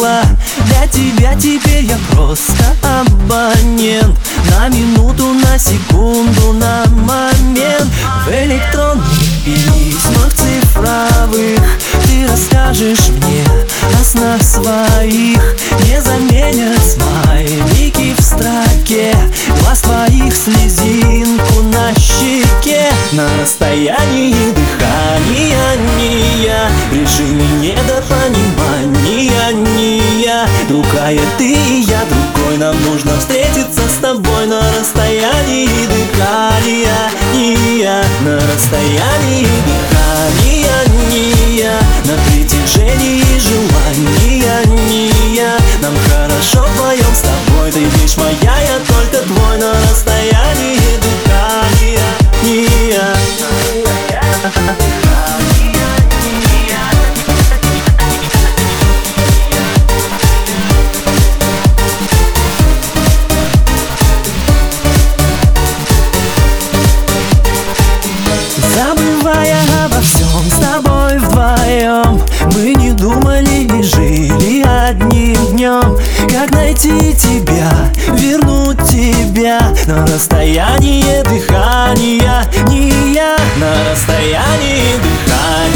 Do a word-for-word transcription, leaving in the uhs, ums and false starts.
дела. Для тебя теперь я просто абонент. На минуту, на секунду, на момент. В электронных письмах цифровых ты расскажешь мне о снах своих. Не заменят смайлики в строке глаз твоих, слезинку на щеке. На расстоянии дыхания не я, режиме недопонимания не я. Другая ты и я, другой, нам нужно встретиться с тобой. На расстоянии дыхания не я, на расстоянии дыхания не я, на притяжении желания не я. Нам хорошо вдвоем с тобой, ты лишь моя, я только твой. На расстоянии дыхания не я. Забывая обо всем с тобой вдвоем, мы не думали и жили одним днем. Как найти тебя, вернуть тебя. На расстоянии дыхания не я, на расстоянии дыхания